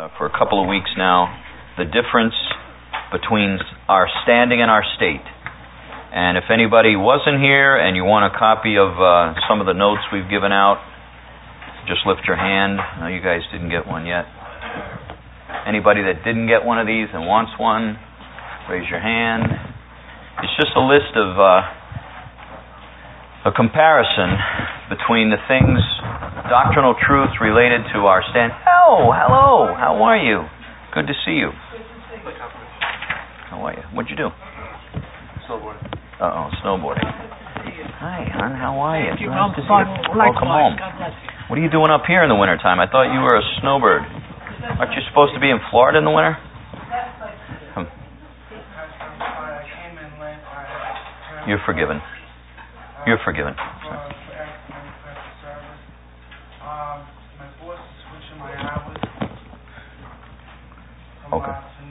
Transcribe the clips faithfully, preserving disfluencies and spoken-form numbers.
uh, for a couple of weeks now, the difference between our standing and our state. And if anybody wasn't here and you want a copy of uh, some of the notes we've given out, just lift your hand. I know you guys didn't get one yet. Anybody that didn't get one of these and wants one, raise your hand. It's just a list of uh, a comparison between the things, doctrinal truths related to our stand. Oh, hello. How are you? Good to see you. How are you? What'd you do? Snowboarding. Uh-oh, snowboarding. Hi, hon. How are you? Thank you. Nice to see you. Welcome home. What are you doing up here in the wintertime? I thought you were a snowbird. Aren't you supposed to be in Florida in the winter? Hmm. You're forgiven. You're forgiven. Okay.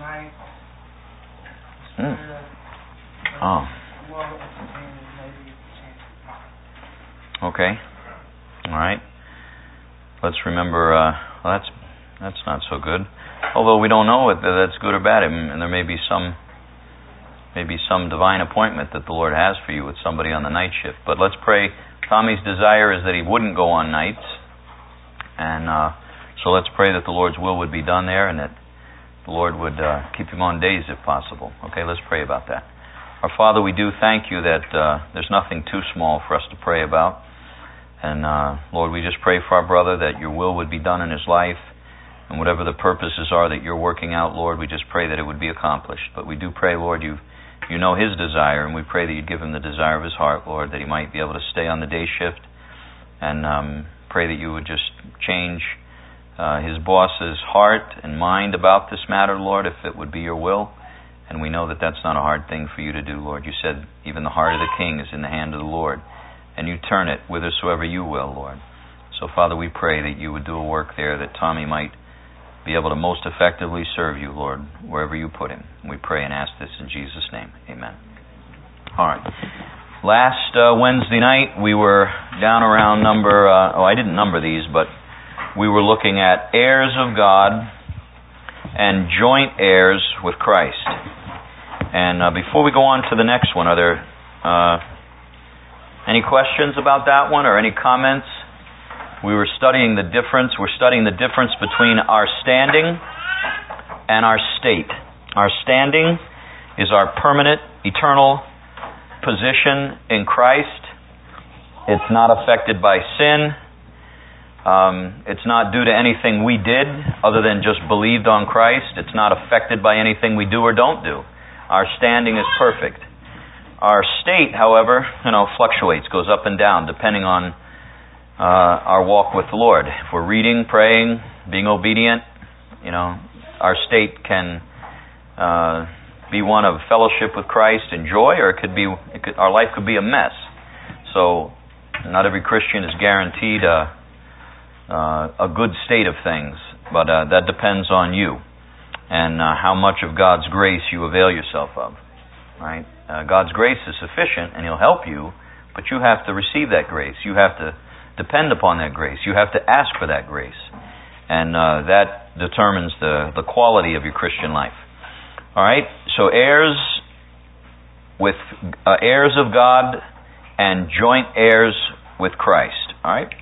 Mm. Oh. Okay. All right. Let's remember. Uh, well, that's that's not so good. Although we don't know whether that's good or bad, and there may be some maybe some divine appointment that the Lord has for you with somebody on the night shift. But let's pray. Tommy's desire is that he wouldn't go on nights, and uh, so let's pray that the Lord's will would be done there, and that the Lord would uh, keep him on days if possible. Okay, let's pray about that. Our Father, we do thank you that uh, there's nothing too small for us to pray about. And uh, Lord, we just pray for our brother that your will would be done in his life, and whatever the purposes are that you're working out, Lord, we just pray that it would be accomplished. But we do pray, Lord, you you know his desire, and we pray that you'd give him the desire of his heart, Lord, that he might be able to stay on the day shift, and um, pray that you would just change Uh, his boss's heart and mind about this matter, Lord, if it would be your will. And we know that that's not a hard thing for you to do, Lord. You said even the heart of the king is in the hand of the Lord, and you turn it whithersoever you will, Lord. So, Father, we pray that you would do a work there, that Tommy might be able to most effectively serve you, Lord, wherever you put him. We pray and ask this in Jesus' name. Amen. All right. Last uh, Wednesday night, we were down around number, uh, oh, I didn't number these, but we were looking at heirs of God and joint heirs with Christ. And uh, before we go on to the next one, are there uh, any questions about that one or any comments? We were studying the difference. We're studying the difference between our standing and our state. Our standing is our permanent, eternal position in Christ. It's not affected by sin. Um, it's not due to anything we did other than just believed on Christ. It's not affected by anything we do or don't do. Our standing is perfect. Our state, however, you know, fluctuates, goes up and down depending on uh, our walk with the Lord. If we're reading, praying, being obedient, you know, our state can uh, be one of fellowship with Christ and joy, or it could be it could, our life could be a mess. So, not every Christian is guaranteed a Uh, a good state of things, but uh, that depends on you and uh, how much of God's grace you avail yourself of. Right? Uh, God's grace is sufficient, and He'll help you, but you have to receive that grace. You have to depend upon that grace. You have to ask for that grace, and uh, that determines the the quality of your Christian life. All right. So heirs with uh, heirs of God and joint heirs with Christ. All right.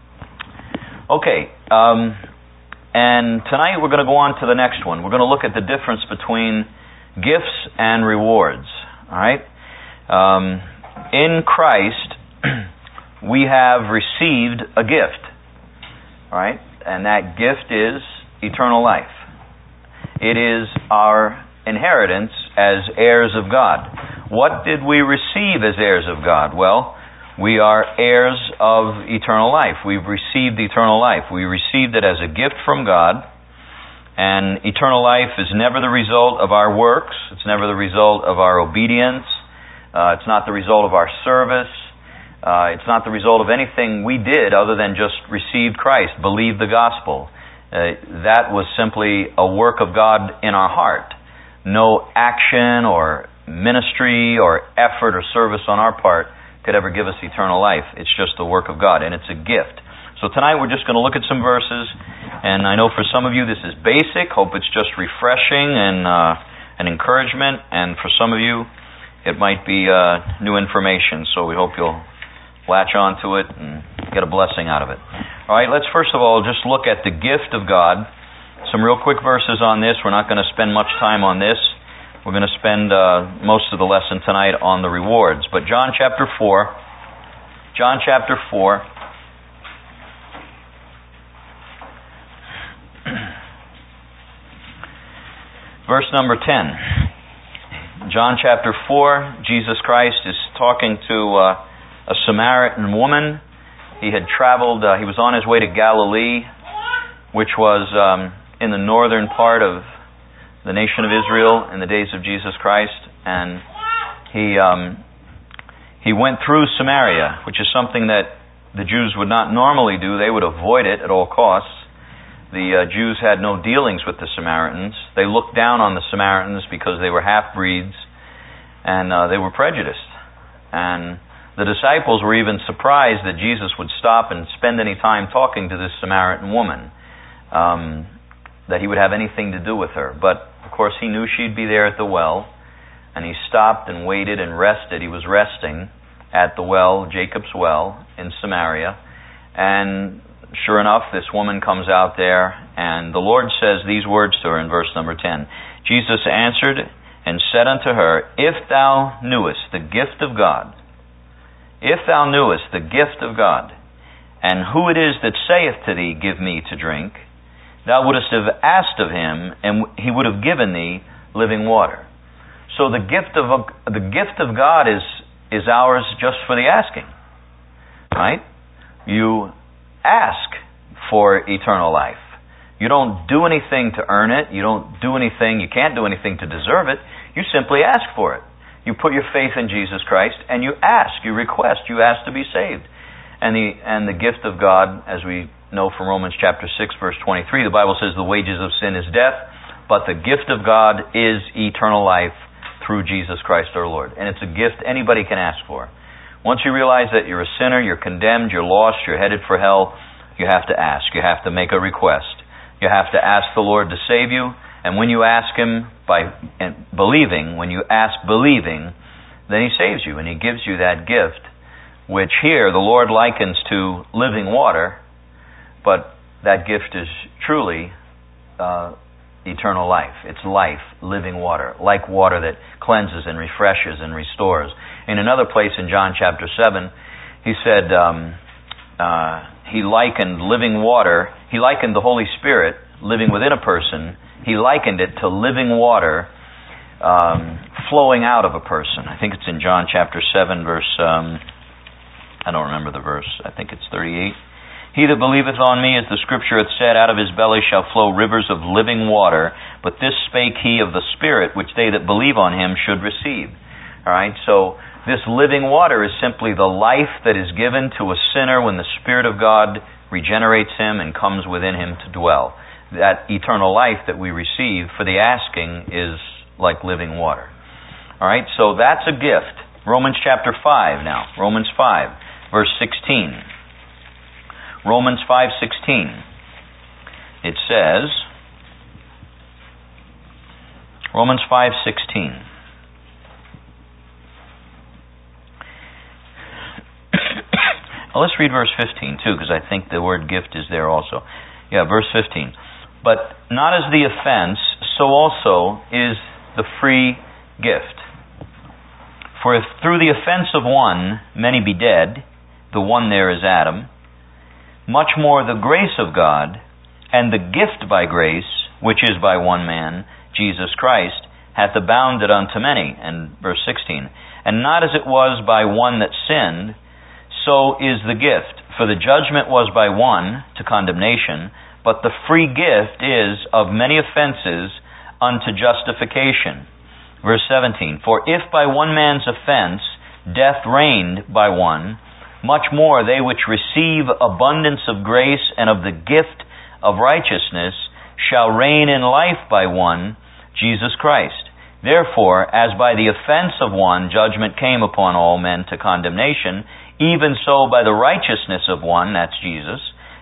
Okay, um, and tonight we're going to go on to the next one. We're going to look at the difference between gifts and rewards. All right? Um, in Christ, we have received a gift. All right? And that gift is eternal life. It is our inheritance as heirs of God. What did we receive as heirs of God? Well, we are heirs of eternal life. We've received eternal life. We received it as a gift from God, and eternal life is never the result of our works. It's never the result of our obedience. Uh, it's not the result of our service. Uh, it's not the result of anything we did other than just receive Christ, believe the gospel. Uh, that was simply a work of God in our heart. No action or ministry or effort or service on our part could ever give us eternal life. It's just the work of God, and it's a gift. So tonight we're just going to look at some verses, and I know for some of you this is basic. Hope it's just refreshing and uh, an encouragement, and for some of you it might be uh, new information. So we hope you'll latch onto it and get a blessing out of it. All right, let's first of all just look at the gift of God. Some real quick verses on this. We're not going to spend much time on this. We're going to spend uh, most of the lesson tonight on the rewards. But John chapter four, John chapter four, verse number ten. John chapter four, Jesus Christ is talking to uh, a Samaritan woman. He had traveled, uh, he was on his way to Galilee, which was um, in the northern part of the nation of Israel in the days of Jesus Christ. And he um, he went through Samaria, which is something that the Jews would not normally do. They would avoid it at all costs. The uh, Jews had no dealings with the Samaritans. They looked down on the Samaritans because they were half-breeds, and uh, they were prejudiced. And the disciples were even surprised that Jesus would stop and spend any time talking to this Samaritan woman, um, that he would have anything to do with her. But, of course, he knew she'd be there at the well, and he stopped and waited and rested. He was resting at the well, Jacob's well, in Samaria, and sure enough, this woman comes out there, and the Lord says these words to her in verse number ten. Jesus answered and said unto her, If thou knewest the gift of God, if thou knewest the gift of God, and who it is that saith to thee, Give me to drink, thou wouldst have asked of him, and he would have given thee living water. So the gift of the gift of God is is ours just for the asking, right? You ask for eternal life. You don't do anything to earn it. You don't do anything, you can't do anything to deserve it. You simply ask for it. You put your faith in Jesus Christ and you ask, you request, you ask to be saved. And the and the gift of God, as we know from Romans chapter six, verse twenty-three, the Bible says the wages of sin is death, but the gift of God is eternal life through Jesus Christ our Lord. And it's a gift anybody can ask for. Once you realize that you're a sinner, you're condemned, you're lost, you're headed for hell, you have to ask. You have to make a request. You have to ask the Lord to save you. And when you ask Him by believing, when you ask believing, then He saves you and He gives you that gift, which here the Lord likens to living water, but that gift is truly uh, eternal life. It's life, living water, like water that cleanses and refreshes and restores. In another place in John chapter seven, He said, um, uh, He likened living water, He likened the Holy Spirit living within a person, He likened it to living water um, flowing out of a person. I think it's in John chapter seven, verse, um, I don't remember the verse, I think it's thirty-eight. He that believeth on me, as the Scripture hath said, out of his belly shall flow rivers of living water. But this spake he of the Spirit, which they that believe on him should receive. All right, so this living water is simply the life that is given to a sinner when the Spirit of God regenerates him and comes within him to dwell. That eternal life that we receive for the asking is like living water. All right, so that's a gift. Romans chapter five now. Romans five, verse sixteen. Romans five sixteen. It says, Romans five sixteen. Well, let's read verse fifteen too, because I think the word gift is there also. Yeah, verse fifteen. But not as the offense, so also is the free gift. For if through the offense of one many be dead, the one there is Adam, much more the grace of God, and the gift by grace, which is by one man, Jesus Christ, hath abounded unto many. And verse sixteen. And not as it was by one that sinned, so is the gift. For the judgment was by one to condemnation, but the free gift is of many offenses unto justification. Verse seventeen. For if by one man's offense death reigned by one, much more they which receive abundance of grace and of the gift of righteousness shall reign in life by one, Jesus Christ. Therefore, as by the offense of one judgment came upon all men to condemnation, even so by the righteousness of one, that's Jesus,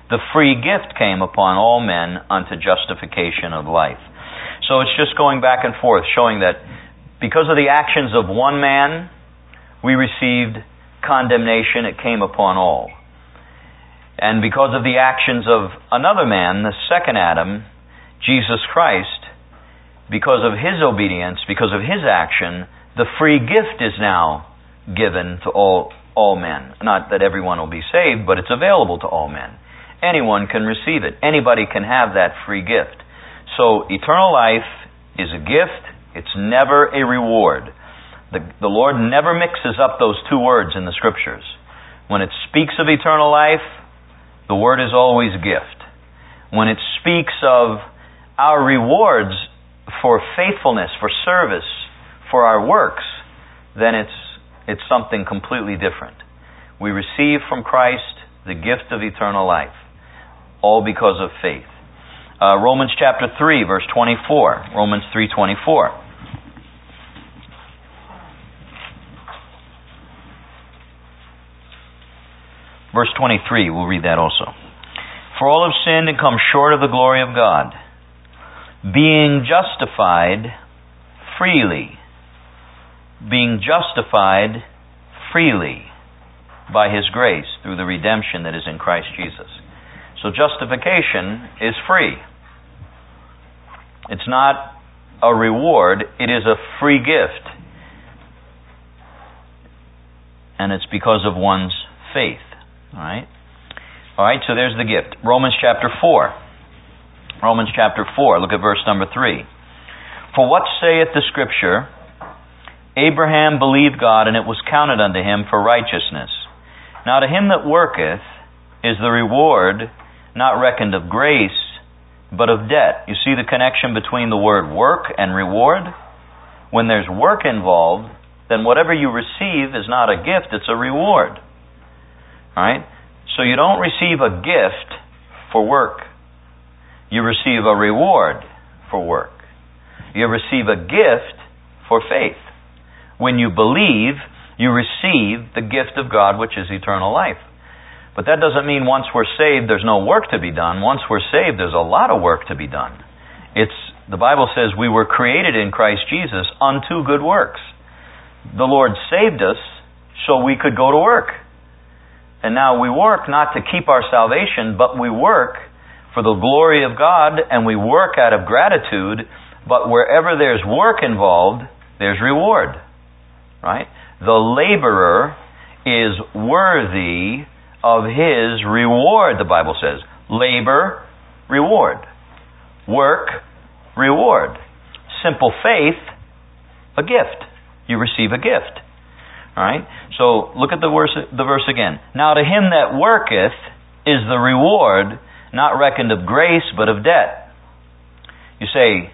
the free gift came upon all men unto justification of life. So it's just going back and forth, showing that because of the actions of one man, we received condemnation. It came upon all. And because of the actions of another man, the second Adam, Jesus Christ, because of his obedience, because of his action, the free gift is now given to all all men. Not that everyone will be saved, but it's available to all men. Anyone can receive it. Anybody can have that free gift. So eternal life is a gift. It's never a reward. The, the Lord never mixes up those two words in the Scriptures. When it speaks of eternal life, the word is always gift. When it speaks of our rewards for faithfulness, for service, for our works, then it's it's something completely different. We receive from Christ the gift of eternal life, all because of faith. Uh, Romans chapter three, verse twenty-four. Romans three twenty-four. Verse twenty-three, we'll read that also. For all have sinned and come short of the glory of God, being justified freely. Being justified freely by His grace through the redemption that is in Christ Jesus. So justification is free. It's not a reward, it is a free gift. And it's because of one's faith. Alright? Alright, so there's the gift. Romans chapter four. Romans chapter four, look at verse number three. For what saith the Scripture? Abraham believed God, and it was counted unto him for righteousness. Now to him that worketh is the reward not reckoned of grace, but of debt. You see the connection between the word work and reward? When there's work involved, then whatever you receive is not a gift, it's a reward. Alright? So you don't receive a gift for work. You receive a reward for work. You receive a gift for faith. When you believe, you receive the gift of God, which is eternal life. But that doesn't mean once we're saved, there's no work to be done. Once we're saved, there's a lot of work to be done. It's the Bible says we were created in Christ Jesus unto good works. The Lord saved us so we could go to work. And now we work not to keep our salvation, but we work for the glory of God, and we work out of gratitude. But wherever there's work involved, there's reward. Right? The laborer is worthy of his reward, the Bible says. Labor, reward. Work, reward. Simple faith, a gift. You receive a gift. Alright? So, look at the verse, the verse again. Now to him that worketh is the reward not reckoned of grace, but of debt. You say,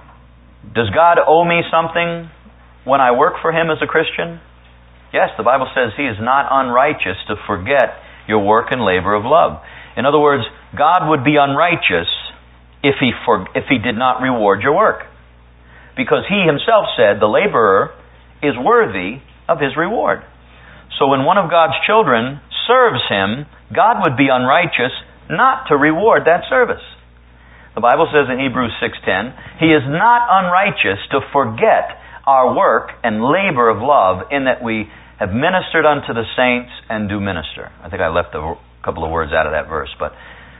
does God owe me something when I work for Him as a Christian? Yes, the Bible says He is not unrighteous to forget your work and labor of love. In other words, God would be unrighteous if He for, if He did not reward your work. Because He Himself said the laborer is worthy of his reward. So when one of God's children serves Him, God would be unrighteous not to reward that service. The Bible says in Hebrews six ten, He is not unrighteous to forget our work and labor of love in that we have ministered unto the saints and do minister. I think I left a couple of words out of that verse, but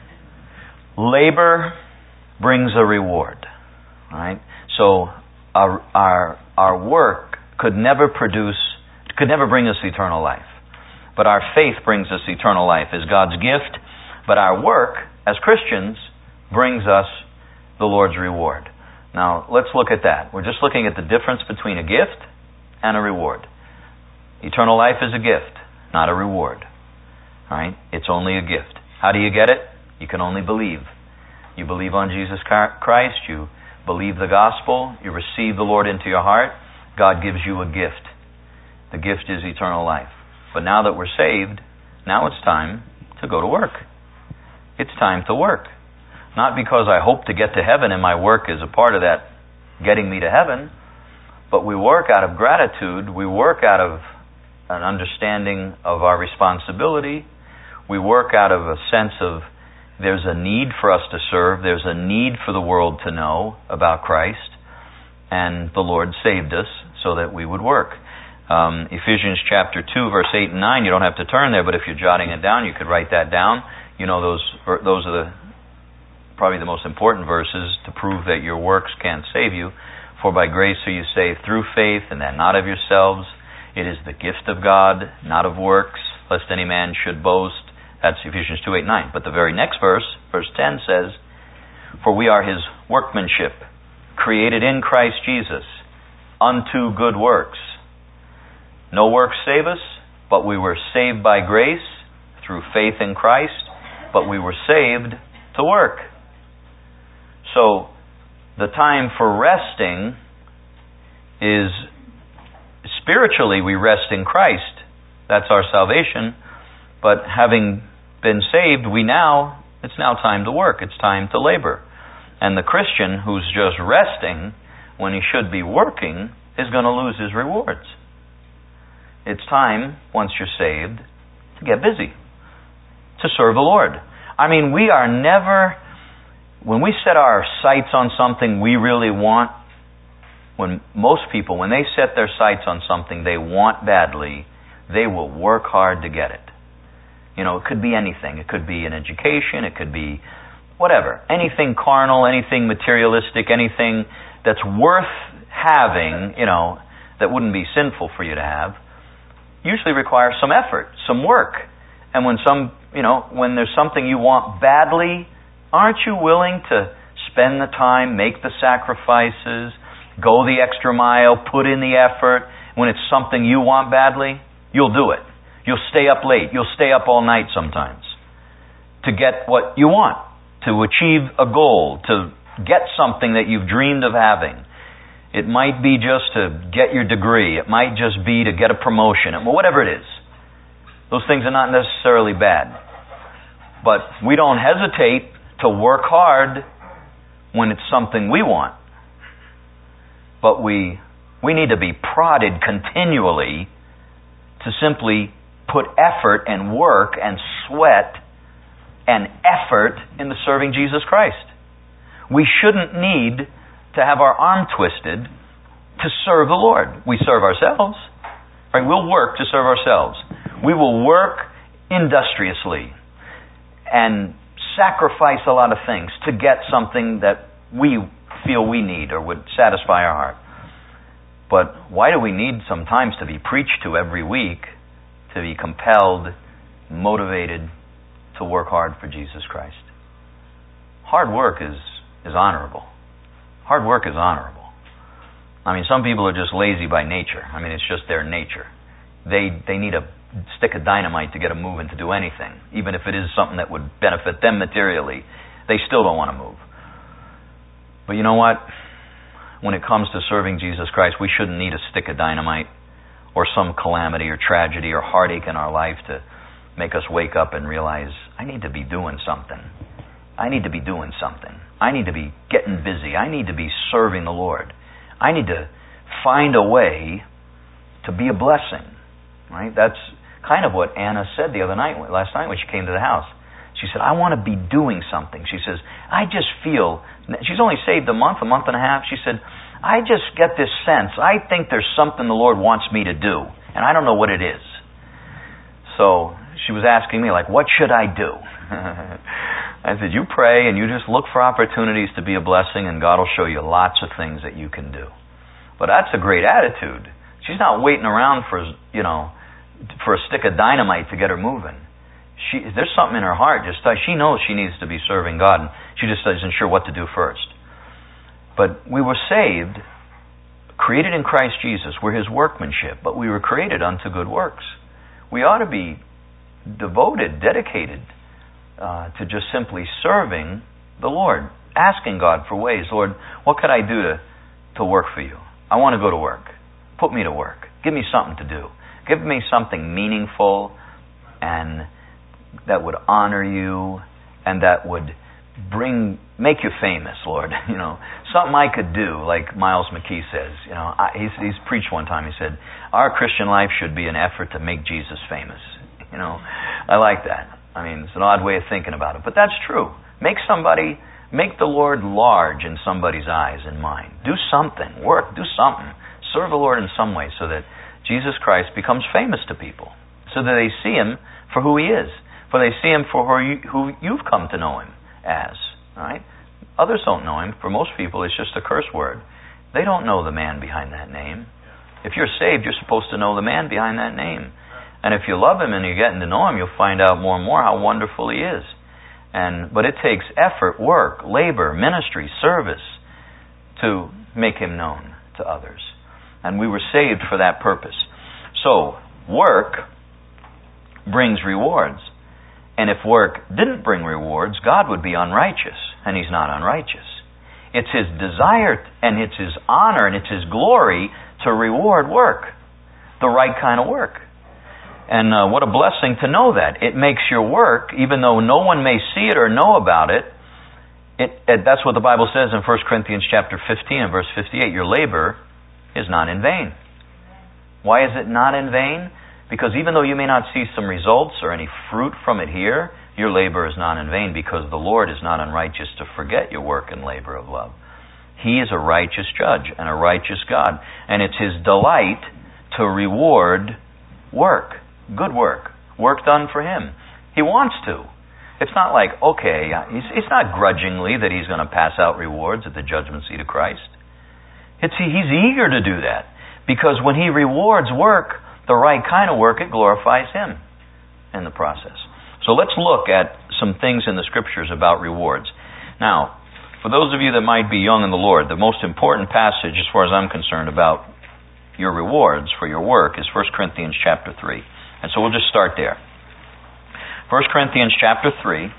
labor brings a reward. Right? So our our our work could never produce, could never bring us eternal life. But our faith brings us eternal life as God's gift. But our work as Christians brings us the Lord's reward. Now, let's look at that. We're just looking at the difference between a gift and a reward. Eternal life is a gift, not a reward. All right? It's only a gift. How do you get it? You can only believe. You believe on Jesus Christ. You believe the gospel. You receive the Lord into your heart. God gives you a gift. The gift is eternal life. But now that we're saved, now it's time to go to work. It's time to work. Not because I hope to get to heaven and my work is a part of that getting me to heaven, but we work out of gratitude. We work out of an understanding of our responsibility. We work out of a sense of There's a need for us to serve. There's a need for the world to know about Christ. And the Lord saved us so that we would work. Um, Ephesians chapter two, verse eight and nine, you don't have to turn there, but if you're jotting it down, you could write that down. You know, those those are the probably the most important verses to prove that your works can't save you. For by grace are you saved through faith, and that not of yourselves. It is the gift of God, not of works, lest any man should boast. That's Ephesians two, eight, nine. But the very next verse, verse ten says, for we are His workmanship, created in Christ Jesus, unto good works. No works save us, but we were saved by grace through faith in Christ, but we were saved to work. So, the time for resting is, spiritually we rest in Christ. That's our salvation. But having been saved, we now, it's now time to work. It's time to labor. And the Christian who's just resting when he should be working is going to lose his rewards. It's time, once you're saved, to get busy, to serve the Lord. I mean, we are never, when we set our sights on something we really want, when most people, when they set their sights on something they want badly, they will work hard to get it. You know, it could be anything. It could be an education, it could be whatever. Anything carnal, anything materialistic, anything that's worth having, you know, that wouldn't be sinful for you to have, usually requires some effort, some work. And when some, you know, when there's something you want badly, aren't you willing to spend the time, make the sacrifices, go the extra mile, put in the effort? When it's something you want badly, you'll do it. You'll stay up late. You'll stay up all night sometimes to get what you want, to achieve a goal, to get something that you've dreamed of having. It might be just to get your degree. It might just be to get a promotion. Whatever it is. Those things are not necessarily bad. But we don't hesitate to work hard when it's something we want. But we we need to be prodded continually to simply put effort and work and sweat and effort into serving Jesus Christ. We shouldn't need to have our arm twisted to serve the Lord. We serve ourselves. Right? We'll work to serve ourselves. We will work industriously and sacrifice a lot of things to get something that we feel we need or would satisfy our heart. But why do we need sometimes to be preached to every week, to be compelled, motivated to work hard for Jesus Christ? Hard work is, is honorable. Hard work is honorable. I mean, some people are just lazy by nature. I mean, it's just their nature. They they need a stick of dynamite to get them moving to do anything. Even if it is something that would benefit them materially, they still don't want to move. But you know what? When it comes to serving Jesus Christ, we shouldn't need a stick of dynamite or some calamity or tragedy or heartache in our life to make us wake up and realize, I need to be doing something. I need to be doing something. I need to be getting busy. I need to be serving the Lord. I need to find a way to be a blessing. Right? That's kind of what Anna said the other night, last night when she came to the house. She said, I want to be doing something. She says, I just feel, she's only saved a month, a month and a half. She said, I just get this sense. I think there's something the Lord wants me to do, and I don't know what it is. So she was asking me, like, what should I do? I said, you pray and you just look for opportunities to be a blessing, and God will show you lots of things that you can do. But that's a great attitude. She's not waiting around for, you know, for a stick of dynamite to get her moving. She, there's something in her heart. Just she knows she needs to be serving God, and she just isn't sure what to do first. But we were saved, created in Christ Jesus. We're His workmanship, but we were created unto good works. We ought to be devoted, dedicated uh, to just simply serving the Lord, asking God for ways. Lord, what could I do to, to work for you? I want to go to work. Put me to work. Give me something to do. Give me something meaningful and that would honor you and that would bring, make you famous, Lord. You know, something I could do, like Miles McKee says. You know, I, he's, he's preached one time. He said, "Our Christian life should be an effort to make Jesus famous." You know, I like that. I mean, it's an odd way of thinking about it, but that's true. Make somebody, make the Lord large in somebody's eyes and mind. Do something. Work. Do something. Serve the Lord in some way so that Jesus Christ becomes famous to people, so that they see Him for who He is, for they see Him for who, you, who you've come to know Him as. Right? Others don't know Him. For most people, it's just a curse word. They don't know the man behind that name. If you're saved, you're supposed to know the man behind that name. And if you love Him and you're getting to know Him, you'll find out more and more how wonderful He is. And but it takes effort, work, labor, ministry, service to make Him known to others. And we were saved for that purpose. So, work brings rewards. And if work didn't bring rewards, God would be unrighteous. And He's not unrighteous. It's His desire and it's His honor and it's His glory to reward work. The right kind of work. And uh, what a blessing to know that. It makes your work, even though no one may see it or know about it, it, it that's what the Bible says in First Corinthians chapter fifteen and verse fifty-eight. Your labor is not in vain. Why is it not in vain? Because even though you may not see some results or any fruit from it here, your labor is not in vain, because the Lord is not unrighteous to forget your work and labor of love. He is a righteous judge and a righteous God. And it's His delight to reward work. Good work. Work done for Him. He wants to. It's not like, okay, it's not grudgingly that He's going to pass out rewards at the judgment seat of Christ. It's, He's eager to do that. Because when He rewards work, the right kind of work, it glorifies Him in the process. So let's look at some things in the Scriptures about rewards. Now, for those of you that might be young in the Lord, the most important passage, as far as I'm concerned, about your rewards for your work is First Corinthians chapter three. And so we'll just start there. First Corinthians chapter three.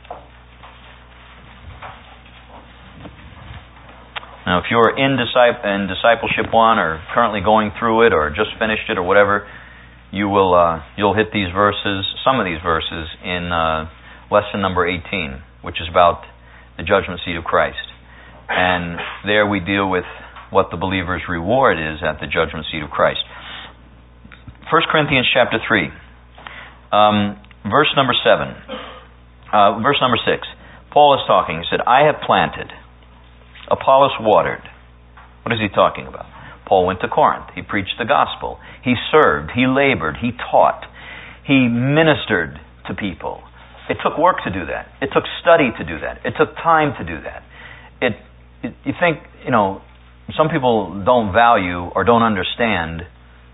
Now, if you're in, disciple, in Discipleship one, or currently going through it, or just finished it, or whatever, you will uh, you'll hit these verses, some of these verses, in uh, lesson number eighteen, which is about the judgment seat of Christ. And there we deal with what the believer's reward is at the judgment seat of Christ. First Corinthians chapter three, um, verse number seven, uh, verse number six. Paul is talking. He said, "I have planted, Apollos watered." What is he talking about? Paul went to Corinth. He preached the gospel. He served. He labored. He taught. He ministered to people. It took work to do that. It took study to do that. It took time to do that. It, it you think, you know, some people don't value or don't understand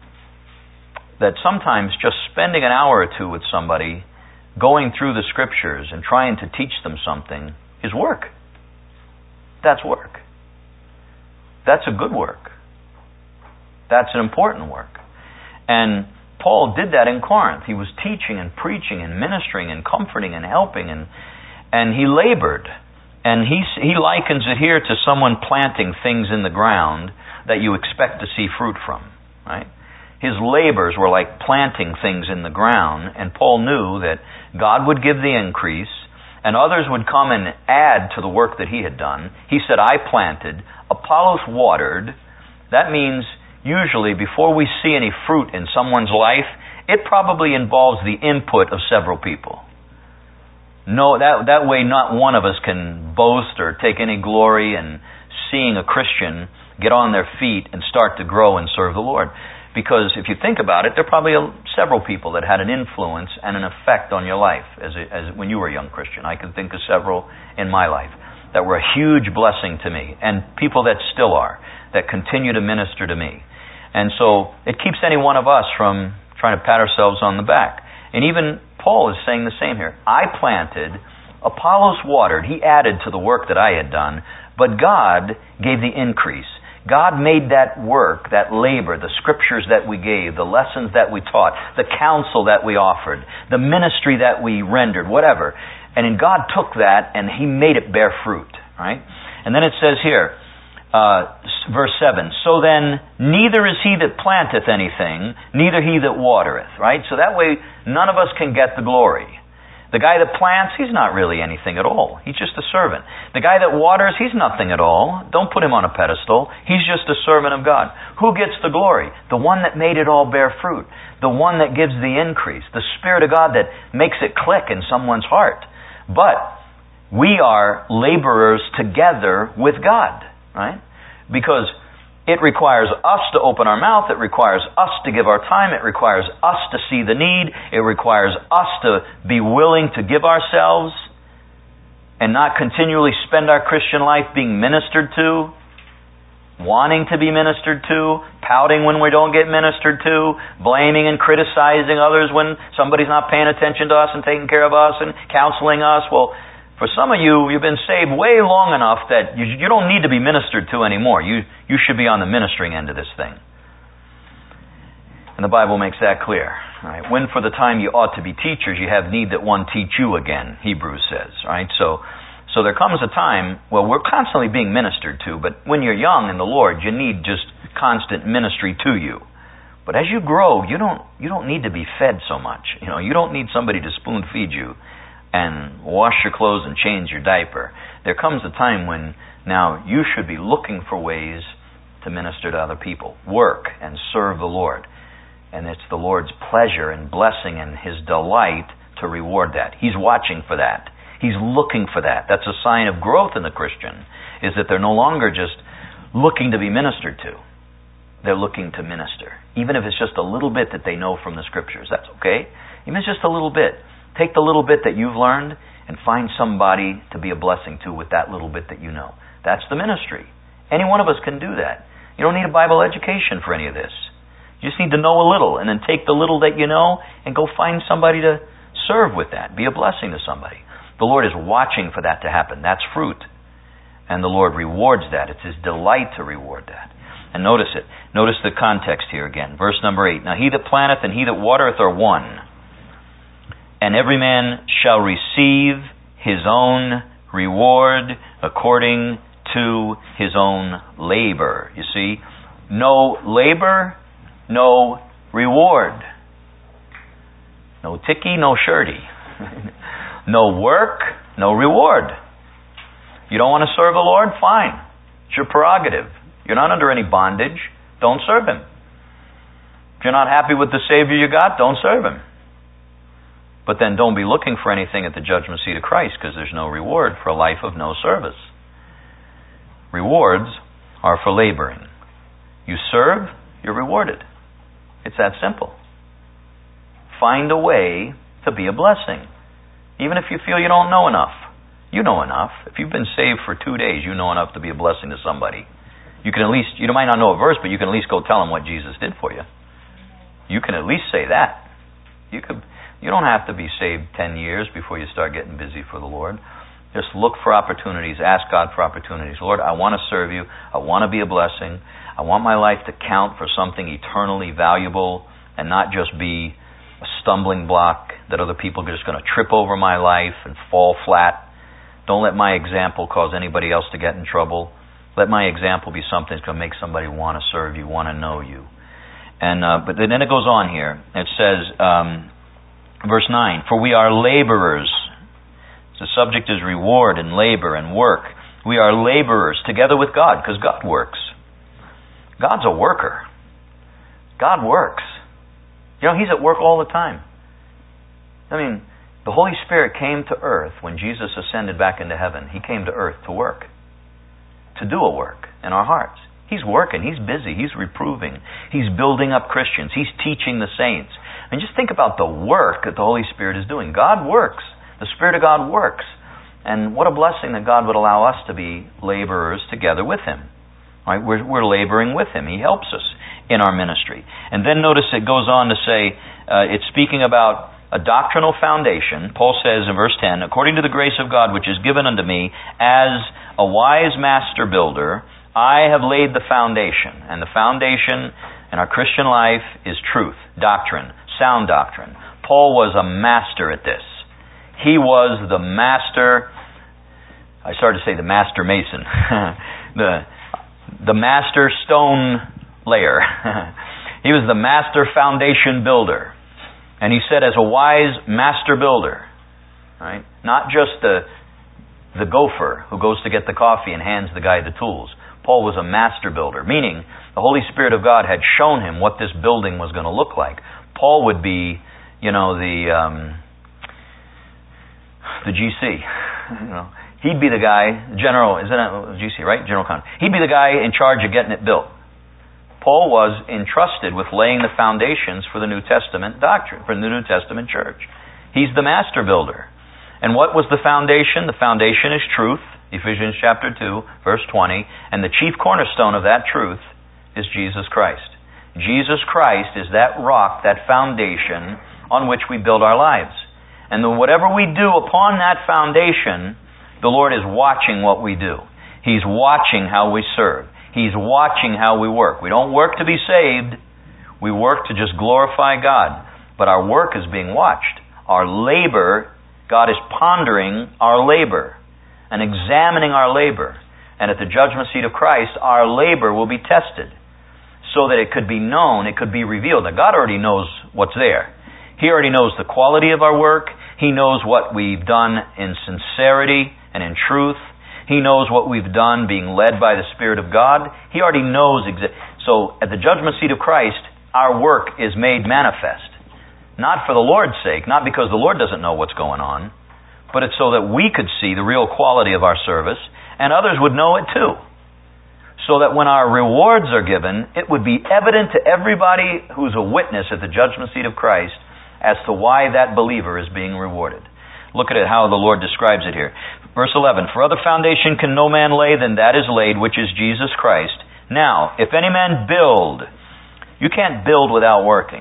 that sometimes just spending an hour or two with somebody, going through the Scriptures and trying to teach them something is work. That's work. That's a good work. That's an important work. And Paul did that in Corinth. He was teaching and preaching and ministering and comforting and helping, and and he labored. And he he likens it here to someone planting things in the ground that you expect to see fruit from, right? His labors were like planting things in the ground, and Paul knew that God would give the increase, and others would come and add to the work that he had done. He said, "I planted, Apollos watered." That means usually before we see any fruit in someone's life, it probably involves the input of several people. No, that that way not one of us can boast or take any glory in seeing a Christian get on their feet and start to grow and serve the Lord. Because if you think about it, there are probably several people that had an influence and an effect on your life as a, as when you were a young Christian. I can think of several in my life that were a huge blessing to me, and people that still are, that continue to minister to me. And so it keeps any one of us from trying to pat ourselves on the back. And even Paul is saying the same here. I planted, Apollos watered, he added to the work that I had done, but God gave the increase. God made that work, that labor, the Scriptures that we gave, the lessons that we taught, the counsel that we offered, the ministry that we rendered, whatever. And then God took that and He made it bear fruit, right? And then it says here, uh, verse seven, "So then, neither is he that planteth anything, neither he that watereth," right? So that way, none of us can get the glory. The guy that plants, he's not really anything at all. He's just a servant. The guy that waters, he's nothing at all. Don't put him on a pedestal. He's just a servant of God. Who gets the glory? The one that made it all bear fruit. The one that gives the increase. The Spirit of God that makes it click in someone's heart. But we are laborers together with God, right? Because it requires us to open our mouth. It requires us to give our time. It requires us to see the need. It requires us to be willing to give ourselves and not continually spend our Christian life being ministered to, wanting to be ministered to, pouting when we don't get ministered to, blaming and criticizing others when somebody's not paying attention to us and taking care of us and counseling us. Well, for some of you, you've been saved way long enough that you, you don't need to be ministered to anymore. You, you should be on the ministering end of this thing. And the Bible makes that clear. Right? When for the time you ought to be teachers, you have need that one teach you again, Hebrews says. Right? So, so there comes a time, well, we're constantly being ministered to, but when you're young in the Lord, you need just constant ministry to you. But as you grow, you don't, you don't need to be fed so much. You know, you don't need somebody to spoon feed you and wash your clothes and change your diaper. There comes a time when now you should be looking for ways to minister to other people, work and serve the Lord. And it's the Lord's pleasure and blessing and His delight to reward that. He's watching for that. He's looking for that. That's a sign of growth in the Christian, is that they're no longer just looking to be ministered to. They're looking to minister. Even if it's just a little bit that they know from the Scriptures, that's okay. Even if it's just a little bit. Take the little bit that you've learned and find somebody to be a blessing to with that little bit that you know. That's the ministry. Any one of us can do that. You don't need a Bible education for any of this. You just need to know a little and then take the little that you know and go find somebody to serve with that. Be a blessing to somebody. The Lord is watching for that to happen. That's fruit. And the Lord rewards that. It's His delight to reward that. And notice it. Notice the context here again. Verse number eight. Now He that planteth and he that watereth are one. And every man shall receive his own reward according to his own labor. You see, no labor, no reward. No ticky, no shirty. No work, no reward. You don't want to serve the Lord? Fine. It's your prerogative. You're not under any bondage. Don't serve Him. If you're not happy with the Savior you got, don't serve Him. But then don't be looking for anything at the judgment seat of Christ, because there's no reward for a life of no service. Rewards are for laboring. You serve, you're rewarded. It's that simple. Find a way to be a blessing. Even if you feel you don't know enough. You know enough. If you've been saved for two days, you know enough to be a blessing to somebody. You can at least, you might not know a verse, but you can at least go tell them what Jesus did for you. You can at least say that. You could... You don't have to be saved ten years before you start getting busy for the Lord. Just look for opportunities. Ask God for opportunities. Lord, I want to serve You. I want to be a blessing. I want my life to count for something eternally valuable and not just be a stumbling block that other people are just going to trip over my life and fall flat. Don't let my example cause anybody else to get in trouble. Let my example be something that's going to make somebody want to serve You, want to know You. And uh, but then it goes on here. It says... Um, Verse nine, for we are laborers. The subject is reward and labor and work. We are laborers together with God, because God works. God's a worker. God works. You know, He's at work all the time. I mean, the Holy Spirit came to earth when Jesus ascended back into heaven. He came to earth to work. To do a work in our hearts. He's working. He's busy. He's reproving. He's building up Christians. He's teaching the saints. And just think about the work that the Holy Spirit is doing. God works. The Spirit of God works. And what a blessing that God would allow us to be laborers together with Him. Right? We're, we're laboring with Him. He helps us in our ministry. And then notice it goes on to say, uh, it's speaking about a doctrinal foundation. Paul says in verse ten, according to the grace of God which is given unto me, as a wise master builder, I have laid the foundation. And the foundation in our Christian life is truth, doctrine, sound doctrine. Paul was a master at this. He was the master, I started to say the master mason, the, the master stone layer. He was the master foundation builder. And he said, as a wise master builder, Right? Not just the the gopher who goes to get the coffee and hands the guy the tools. Paul was a master builder, meaning the Holy Spirit of God had shown him what this building was going to look like. Paul would be, you know, the um, the G C. You know, he'd be the guy, General, isn't it G C, right? General Con. He'd be the guy in charge of getting it built. Paul was entrusted with laying the foundations for the New Testament doctrine, for the New Testament church. He's the master builder. And what was the foundation? The foundation is truth, Ephesians chapter two, verse twenty, and the chief cornerstone of that truth is Jesus Christ. Jesus Christ is that rock, that foundation on which we build our lives. And then whatever we do upon that foundation, the Lord is watching what we do. He's watching how we serve. He's watching how we work. We don't work to be saved. We work to just glorify God. But our work is being watched. Our labor, God is pondering our labor and examining our labor. And at the judgment seat of Christ, our labor will be tested so that it could be known, it could be revealed. Now, God already knows what's there. He already knows the quality of our work. He knows what we've done in sincerity and in truth. He knows what we've done being led by the Spirit of God. He already knows. Exa- so at the judgment seat of Christ, our work is made manifest. Not for the Lord's sake, not because the Lord doesn't know what's going on, but it's so that we could see the real quality of our service, and others would know it too. So that when our rewards are given, it would be evident to everybody who's a witness at the judgment seat of Christ as to why that believer is being rewarded. Look at it, how the Lord describes it here. Verse eleven, for other foundation can no man lay than that is laid, which is Jesus Christ. Now, if any man build, you can't build without working.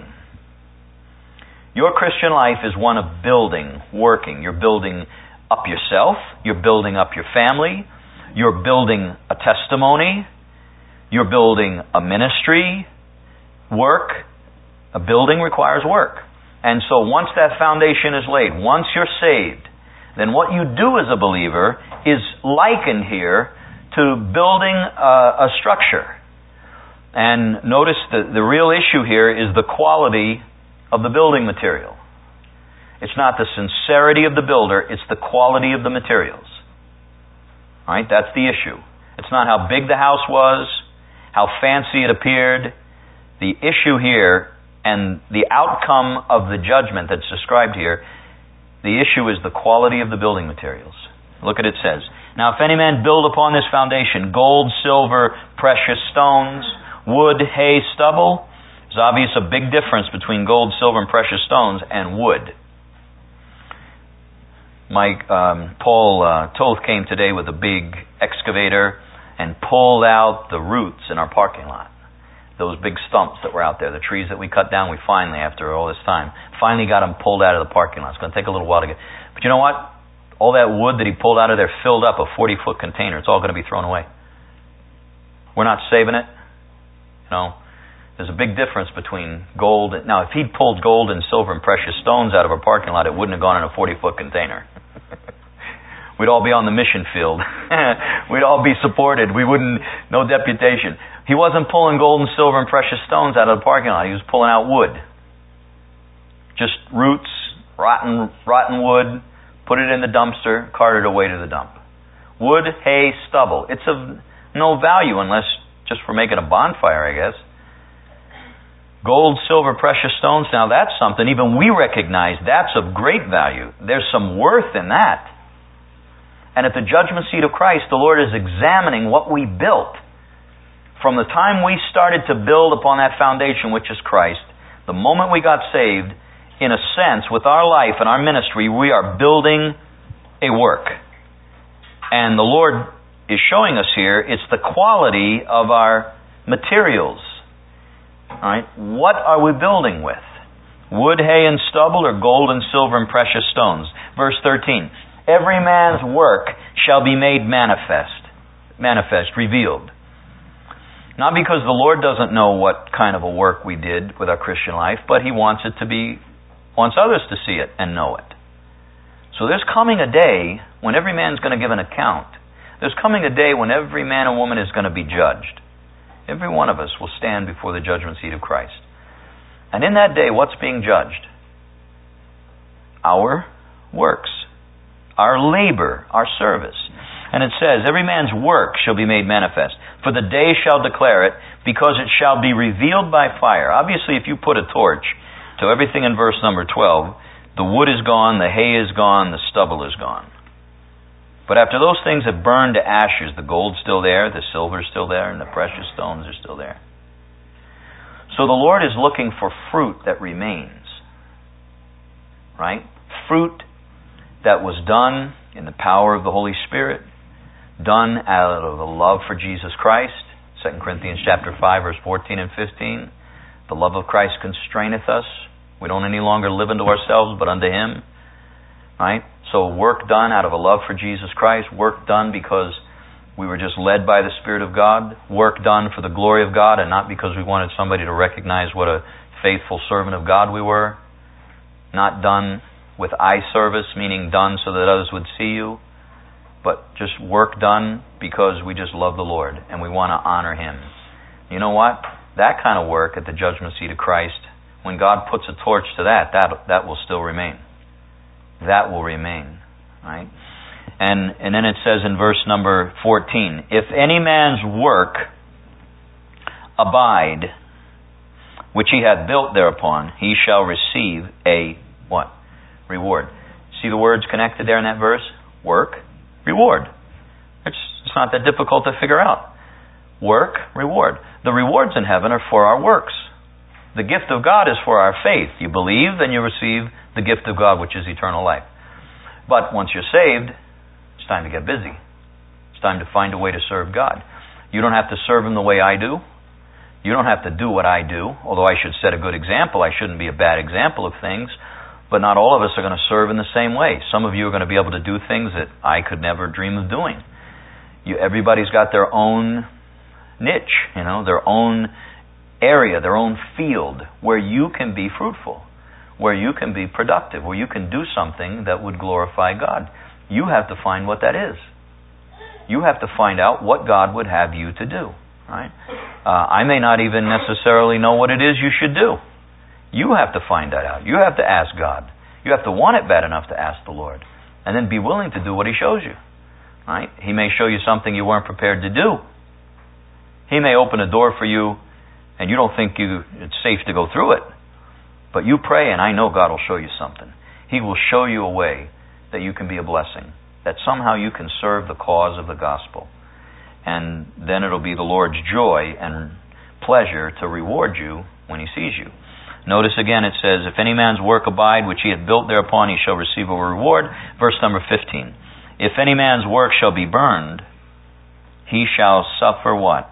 Your Christian life is one of building, working. You're building up yourself. You're building up your family. You're building a testimony. You're building a ministry. Work. A building requires work. And so once that foundation is laid, once you're saved, then what you do as a believer is likened here to building a, a structure. And notice that the real issue here is the quality of the building material. It's not the sincerity of the builder, it's the quality of the materials. All right, that's the issue. It's not how big the house was, how fancy it appeared. The issue here and the outcome of the judgment that's described here, the issue is the quality of the building materials. Look at it, it says, now if any man build upon this foundation gold, silver, precious stones, wood, hay, stubble, there's obvious a big difference between gold, silver, and precious stones and wood. Mike, um, Paul uh, Toth came today with a big excavator and pulled out the roots in our parking lot. Those big stumps that were out there, the trees that we cut down, we finally, after all this time, finally got them pulled out of the parking lot. It's going to take a little while to get... But you know what? All that wood that he pulled out of there filled up a forty-foot container. It's all going to be thrown away. We're not saving it. You know, there's a big difference between gold... And, now, if he'd pulled gold and silver and precious stones out of a parking lot, it wouldn't have gone in a forty-foot container. We'd all be on the mission field. We'd all be supported. We wouldn't... No deputation. He wasn't pulling gold and silver and precious stones out of the parking lot. He was pulling out wood. Just roots, rotten rotten wood, put it in the dumpster, carted away to the dump. Wood, hay, stubble. It's of no value unless just for making a bonfire, I guess. Gold, silver, precious stones, now that's something even we recognize that's of great value. There's some worth in that. And at the judgment seat of Christ, the Lord is examining what we built. From the time we started to build upon that foundation, which is Christ, the moment we got saved, in a sense, with our life and our ministry, we are building a work. And the Lord is showing us here, it's the quality of our materials. All right, what are we building with? Wood, hay, and stubble, or gold and silver and precious stones? Verse thirteen, every man's work shall be made manifest, manifest, revealed. Not because the Lord doesn't know what kind of a work we did with our Christian life, but He wants it to be, wants others to see it and know it. So there's coming a day when every man's going to give an account. There's coming a day when every man and woman is going to be judged. Every one of us will stand before the judgment seat of Christ. And in that day, what's being judged? Our works. our labor, our service. And it says, every man's work shall be made manifest, for the day shall declare it, because it shall be revealed by fire. Obviously, if you put a torch to everything in verse number twelve, the wood is gone, the hay is gone, the stubble is gone. But after those things have burned to ashes, the gold's still there, the silver's still there, and the precious stones are still there. So the Lord is looking for fruit that remains. Right? Fruit that was done in the power of the Holy Spirit, done out of a love for Jesus Christ. Second Corinthians chapter five, verse fourteen and fifteen. The love of Christ constraineth us. We don't any longer live unto ourselves, but unto Him. Right? So work done out of a love for Jesus Christ. Work done because we were just led by the Spirit of God. Work done for the glory of God and not because we wanted somebody to recognize what a faithful servant of God we were. Not done with eye service, meaning done so that others would see you. But just work done because we just love the Lord and we want to honor Him. You know what? That kind of work at the judgment seat of Christ, when God puts a torch to that, that that will still remain. That will remain. Right? And and then it says in verse number fourteen, if any man's work abide, which he hath built thereupon, he shall receive a what? Reward. See the words connected there in that verse? Work, reward. It's, it's not that difficult to figure out. Work, reward. The rewards in heaven are for our works. The gift of God is for our faith. You believe, then you receive the gift of God, which is eternal life. But once you're saved, it's time to get busy. It's time to find a way to serve God. You don't have to serve Him the way I do. You don't have to do what I do, although I should set a good example. I shouldn't be a bad example of things. But not all of us are going to serve in the same way. Some of you are going to be able to do things that I could never dream of doing. You, everybody's got their own niche, you know, their own area, their own field where you can be fruitful, where you can be productive, where you can do something that would glorify God. You have to find what that is. You have to find out what God would have you to do. Right? Uh, I may not even necessarily know what it is you should do. You have to find that out. You have to ask God. You have to want it bad enough to ask the Lord. And then be willing to do what He shows you. Right? He may show you something you weren't prepared to do. He may open a door for you and you don't think you it's safe to go through it. But you pray and I know God will show you something. He will show you a way that you can be a blessing. That somehow you can serve the cause of the gospel. And then it'll be the Lord's joy and pleasure to reward you when He sees you. Notice again it says, if any man's work abide, which he hath built thereupon, he shall receive a reward. Verse number fifteen. If any man's work shall be burned, he shall suffer what?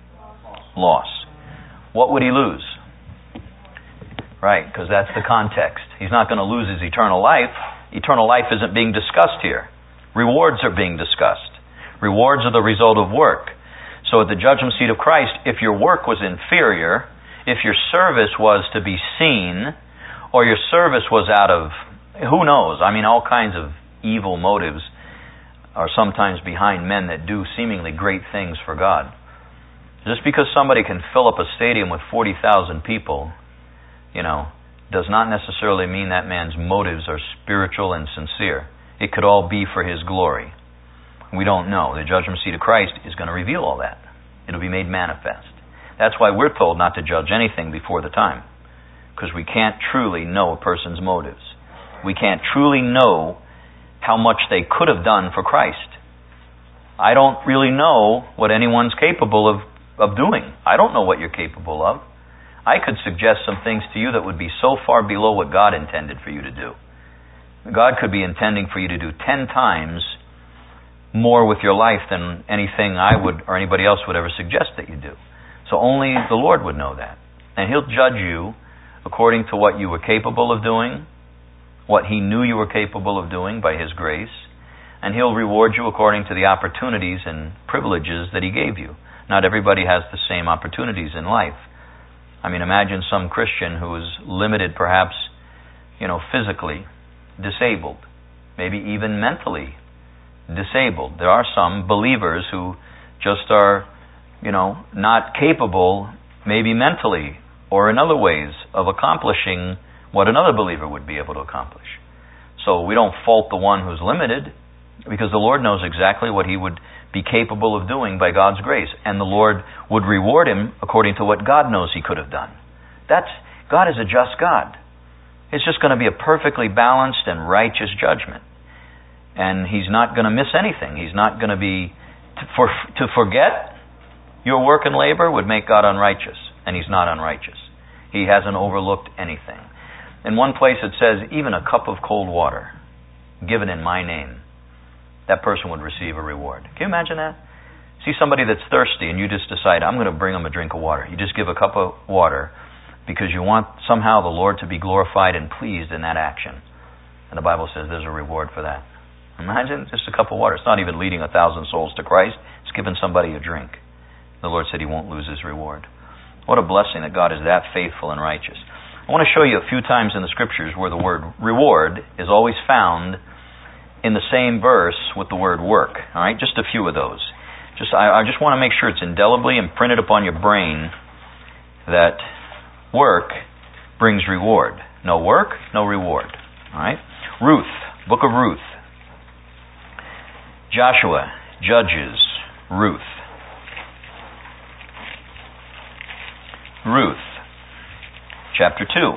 Loss. What would he lose? Right, because that's the context. He's not going to lose his eternal life. Eternal life isn't being discussed here. Rewards are being discussed. Rewards are the result of work. So at the judgment seat of Christ, if your work was inferior, if your service was to be seen, or your service was out of, who knows, I mean all kinds of evil motives are sometimes behind men that do seemingly great things for God. Just because somebody can fill up a stadium with forty thousand people, you know, does not necessarily mean that man's motives are spiritual and sincere. It could all be for his glory. We don't know. The judgment seat of Christ is going to reveal all that. It'll be made manifest. That's why we're told not to judge anything before the time. Because we can't truly know a person's motives. We can't truly know how much they could have done for Christ. I don't really know what anyone's capable of, of doing. I don't know what you're capable of. I could suggest some things to you that would be so far below what God intended for you to do. God could be intending for you to do ten times more with your life than anything I would or anybody else would ever suggest that you do. So only the Lord would know that. And He'll judge you according to what you were capable of doing, what He knew you were capable of doing by His grace, and He'll reward you according to the opportunities and privileges that He gave you. Not everybody has the same opportunities in life. I mean, imagine some Christian who is limited perhaps, you know, physically disabled, maybe even mentally disabled. There are some believers who just are, you know, not capable, maybe mentally or in other ways, of accomplishing what another believer would be able to accomplish. So we don't fault the one who's limited, because the Lord knows exactly what he would be capable of doing by God's grace. And the Lord would reward him according to what God knows he could have done. That's, God is a just God. It's just going to be a perfectly balanced and righteous judgment. And he's not going to miss anything. He's not going to be... To, for, to forget your work and labor would make God unrighteous. And he's not unrighteous. He hasn't overlooked anything. In one place it says, even a cup of cold water given in my name, that person would receive a reward. Can you imagine that? See somebody that's thirsty and you just decide, I'm going to bring them a drink of water. You just give a cup of water because you want somehow the Lord to be glorified and pleased in that action. And the Bible says there's a reward for that. Imagine just a cup of water. It's not even leading a thousand souls to Christ. It's giving somebody a drink. The Lord said he won't lose his reward. What a blessing that God is that faithful and righteous. I want to show you a few times in the Scriptures where the word reward is always found in the same verse with the word work. All right, just a few of those. Just I, I just want to make sure it's indelibly imprinted upon your brain that work brings reward. No work, no reward. All right. Ruth, Book of Ruth. Joshua, Judges, Ruth. Ruth, chapter two.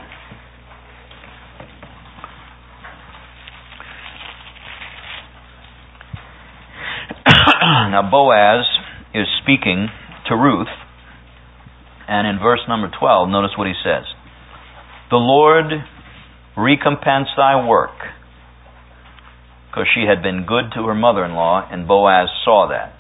Now Boaz is speaking to Ruth, and in verse number twelve, notice what he says. The Lord recompense thy work, because she had been good to her mother-in-law, and Boaz saw that.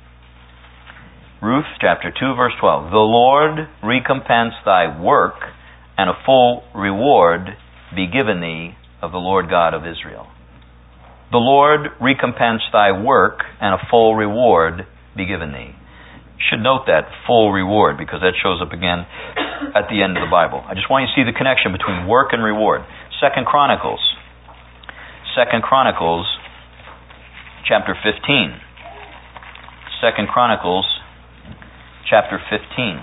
Ruth chapter two, verse twelve. The Lord recompense thy work, and a full reward be given thee of the Lord God of Israel. The Lord recompense thy work, and a full reward be given thee. You should note that, full reward, because that shows up again at the end of the Bible. I just want you to see the connection between work and reward. Second Chronicles. Second Chronicles, chapter fifteen. Second Chronicles, chapter fifteen.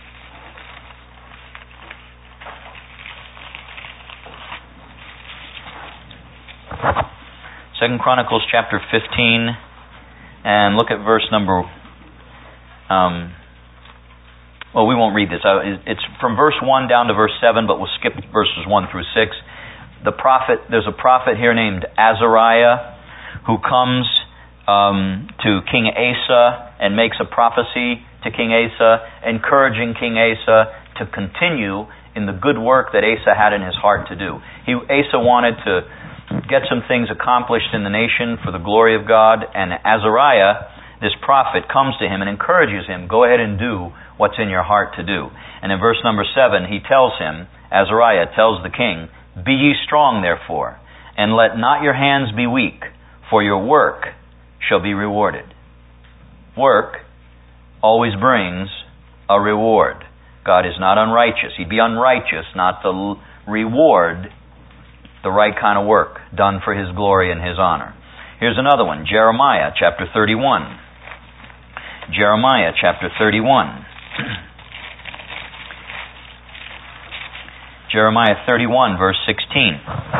Second Chronicles chapter fifteen, and look at verse number. Um, well, we won't read this. It's from verse one down to verse seven, but we'll skip verses one through six. The prophet, there's a prophet here named Azariah who comes um, to King Asa and makes a prophecy to King Asa, encouraging King Asa to continue in the good work that Asa had in his heart to do. He, Asa wanted to get some things accomplished in the nation for the glory of God, and Azariah, this prophet, comes to him and encourages him, go ahead and do what's in your heart to do. And in verse number seven, he tells him, Azariah tells the king, be ye strong therefore, and let not your hands be weak, for your work shall be rewarded. Work always brings a reward. God is not unrighteous. He'd be unrighteous not to reward the right kind of work done for his glory and his honor. Here's another one, Jeremiah chapter thirty-one. Jeremiah chapter thirty-one. Jeremiah thirty-one, verse sixteen.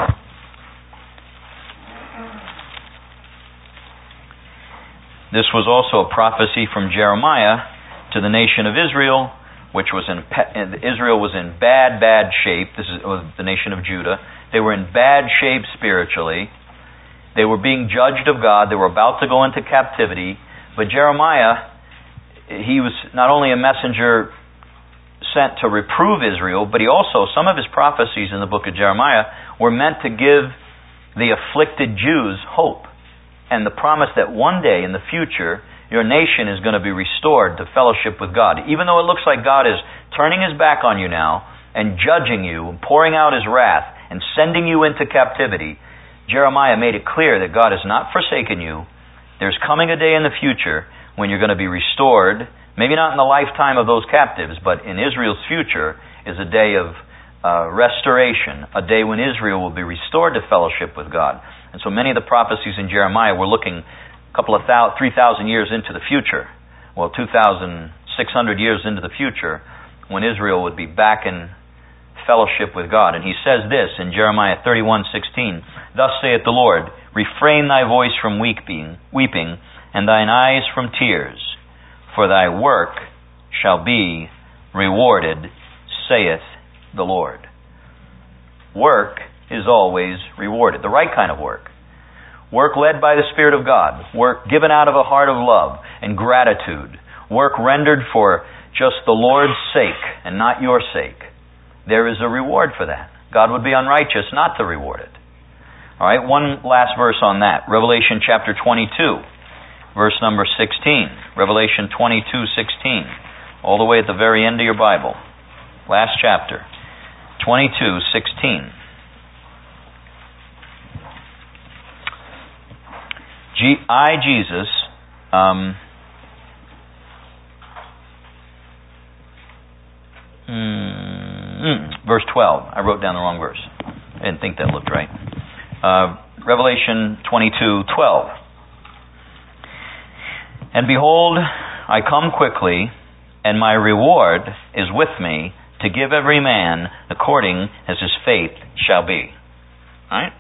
This was also a prophecy from Jeremiah to the nation of Israel, which was in Israel was in bad, bad shape. This is the nation of Judah. They were in bad shape spiritually. They were being judged of God. They were about to go into captivity. But Jeremiah, he was not only a messenger sent to reprove Israel, but he also, some of his prophecies in the book of Jeremiah were meant to give the afflicted Jews hope and the promise that one day in the future your nation is going to be restored to fellowship with God. Even though it looks like God is turning his back on you now and judging you and pouring out his wrath and sending you into captivity, Jeremiah made it clear that God has not forsaken you. There's coming a day in the future when you're going to be restored, maybe not in the lifetime of those captives, but in Israel's future is a day of uh, restoration, a day when Israel will be restored to fellowship with God. And so many of the prophecies in Jeremiah were looking a couple of thousand, three thousand years into the future. Well, two thousand six hundred years into the future, when Israel would be back in fellowship with God. And he says this in Jeremiah thirty-one sixteen, "Thus saith the Lord, refrain thy voice from weeping, weeping, and thine eyes from tears, for thy work shall be rewarded, saith the Lord." Work is always rewarded. The right kind of work. Work led by the Spirit of God. Work given out of a heart of love and gratitude. Work rendered for just the Lord's sake and not your sake. There is a reward for that. God would be unrighteous not to reward it. All right, one last verse on that. Revelation chapter twenty-two, verse number sixteen. Revelation twenty-two sixteen. All the way at the very end of your Bible. Last chapter. twenty-two sixteen. G- I, Jesus, um, mm, verse twelve. I wrote down the wrong verse. I didn't think that looked right. Uh, Revelation twenty-two twelve. "And behold, I come quickly, and my reward is with me, to give every man according as his faith shall be." Right?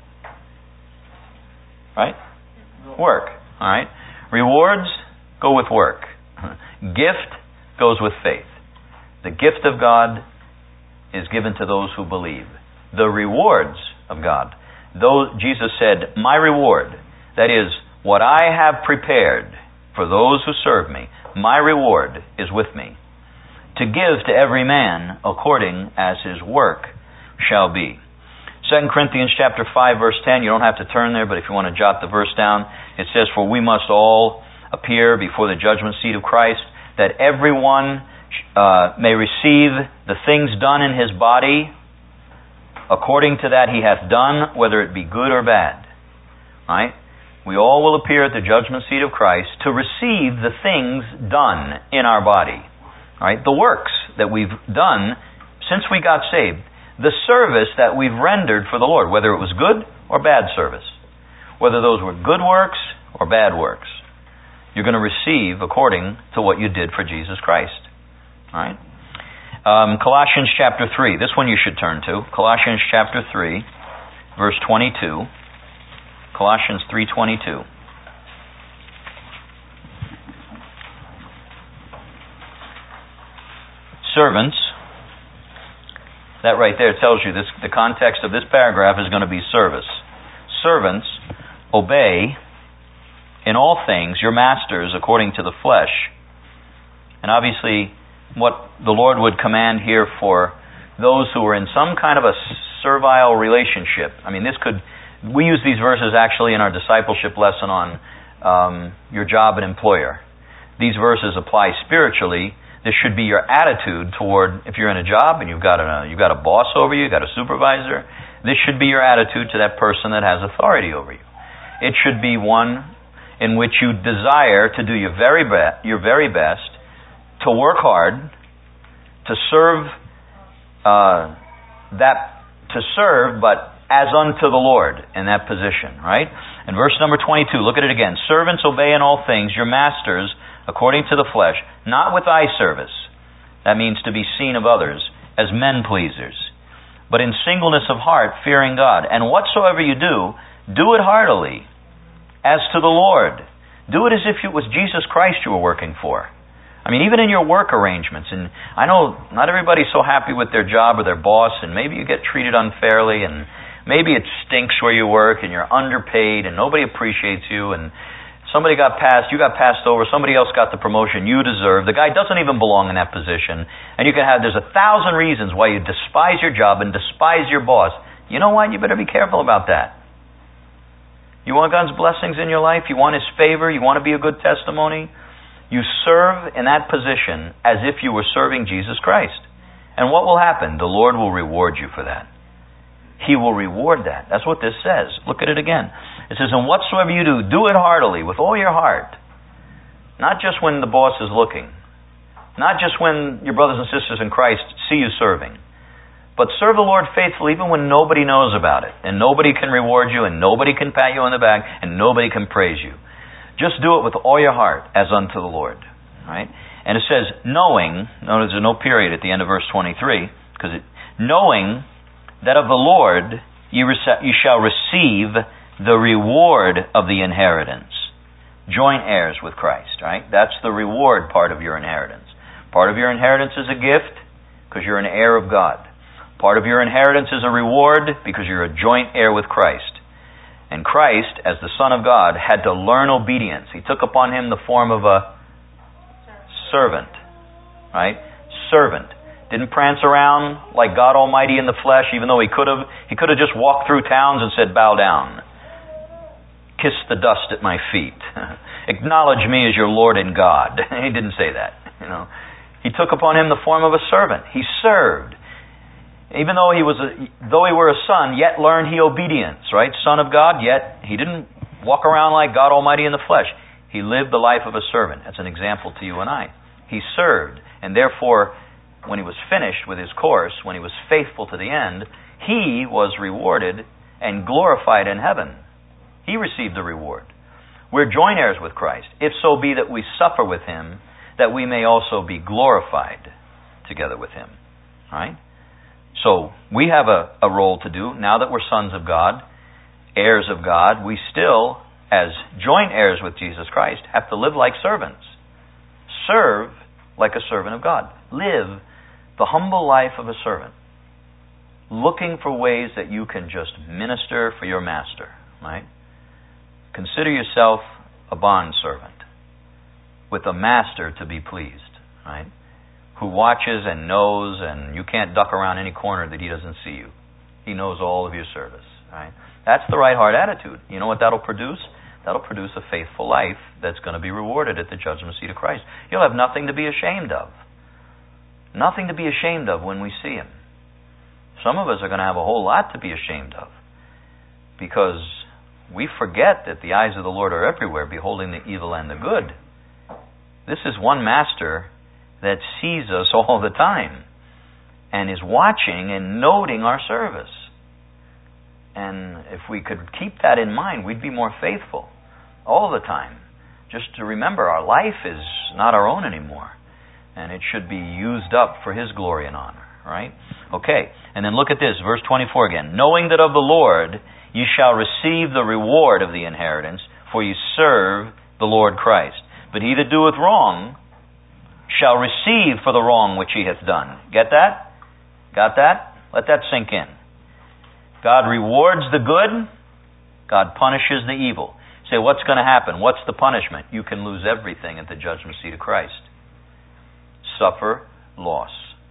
Right? Work. All right? Rewards go with work. Gift goes with faith. The gift of God is given to those who believe. The rewards of God. Those, Jesus said, "My reward," that is, what I have prepared for those who serve me, my reward is with me, to give to every man according as his work shall be. Second Corinthians chapter five, verse ten, you don't have to turn there, but if you want to jot the verse down, it says, "For we must all appear before the judgment seat of Christ, that everyone uh, may receive the things done in his body according to that he hath done, whether it be good or bad." Right? We all will appear at the judgment seat of Christ to receive the things done in our body. Right? The works that we've done since we got saved. The service that we've rendered for the Lord, whether it was good or bad service. Whether those were good works or bad works. You're going to receive according to what you did for Jesus Christ. All right? Um, Colossians chapter three. This one you should turn to. Colossians chapter three, verse twenty-two. Colossians three twenty-two. Servants. That right there tells you this. The context of this paragraph is going to be service. Servants, obey in all things your masters according to the flesh. And obviously, what the Lord would command here for those who are in some kind of a servile relationship. I mean, this could... We use these verses actually in our discipleship lesson on um, your job and employer. These verses apply spiritually. This should be your attitude toward, if you're in a job and you've got a you've got a boss over you, you've got a supervisor, this should be your attitude to that person that has authority over you. It should be one in which you desire to do your very best, your very best, to work hard, to serve uh, that to serve, but as unto the Lord in that position, right? In verse number twenty-two, look at it again. "Servants, obey in all things your masters according to the flesh, not with eye service." That means to be seen of others as men pleasers, "but in singleness of heart, fearing God. And whatsoever you do, do it heartily, as to the Lord." Do it as if it was Jesus Christ you were working for. I mean, even in your work arrangements, and I know not everybody's so happy with their job or their boss, and maybe you get treated unfairly, and maybe it stinks where you work, and you're underpaid, and nobody appreciates you, and somebody got passed, you got passed over, somebody else got the promotion you deserve. The guy doesn't even belong in that position. And you can have, there's a thousand reasons why you despise your job and despise your boss. You know what? You better be careful about that. You want God's blessings in your life? You want His favor? You want to be a good testimony? You serve in that position as if you were serving Jesus Christ. And what will happen? The Lord will reward you for that. He will reward that. That's what this says. Look at it again. It says, "And whatsoever you do, do it heartily, with all your heart." Not just when the boss is looking. Not just when your brothers and sisters in Christ see you serving. But serve the Lord faithfully even when nobody knows about it. And nobody can reward you, and nobody can pat you on the back, and nobody can praise you. Just do it with all your heart, as unto the Lord. Right? And it says, knowing, notice there's no period at the end of verse twenty-three, because it knowing that of the Lord you, rece- you shall receive the reward of the inheritance. Joint heirs with Christ, right? That's the reward part of your inheritance. Part of your inheritance is a gift because you're an heir of God. Part of your inheritance is a reward because you're a joint heir with Christ. And Christ, as the Son of God, had to learn obedience. He took upon him the form of a servant, right? Servant. Didn't prance around like God Almighty in the flesh, even though he could have. He could have just walked through towns and said, bow down. Kiss the dust at my feet. Acknowledge me as your Lord and God. He didn't say that. You know, He took upon him the form of a servant. He served. Even though he was a, though he were a son, yet learned he obedience, right? Son of God, yet he didn't walk around like God Almighty in the flesh. He lived the life of a servant. That's an example to you and I. He served, and therefore, when he was finished with his course, when he was faithful to the end, he was rewarded and glorified in heaven. He received the reward. We're joint heirs with Christ, if so be that we suffer with him, that we may also be glorified together with him. Right? So, we have a, a role to do. Now that we're sons of God, heirs of God, we still, as joint heirs with Jesus Christ, have to live like servants. Serve like a servant of God. Live the humble life of a servant. Looking for ways that you can just minister for your master. Right? Consider yourself a bondservant with a master to be pleased. Right? Who watches and knows, and you can't duck around any corner that he doesn't see you. He knows all of your service. Right? That's the right heart attitude. You know what that'll produce? That'll produce a faithful life that's going to be rewarded at the judgment seat of Christ. You'll have nothing to be ashamed of. Nothing to be ashamed of when we see him. Some of us are going to have a whole lot to be ashamed of, because we forget that the eyes of the Lord are everywhere, beholding the evil and the good. This is one master that sees us all the time and is watching and noting our service. And if we could keep that in mind, we'd be more faithful all the time. Just to remember, our life is not our own anymore, and it should be used up for his glory and honor. Right? Okay, and then look at this, verse twenty-four again. Knowing that of the Lord you shall receive the reward of the inheritance, for you serve the Lord Christ. But he that doeth wrong shall receive for the wrong which he hath done. Get that? Got that? Let that sink in. God rewards the good. God punishes the evil. You say, what's going to happen? What's the punishment? You can lose everything at the judgment seat of Christ. Suffer loss.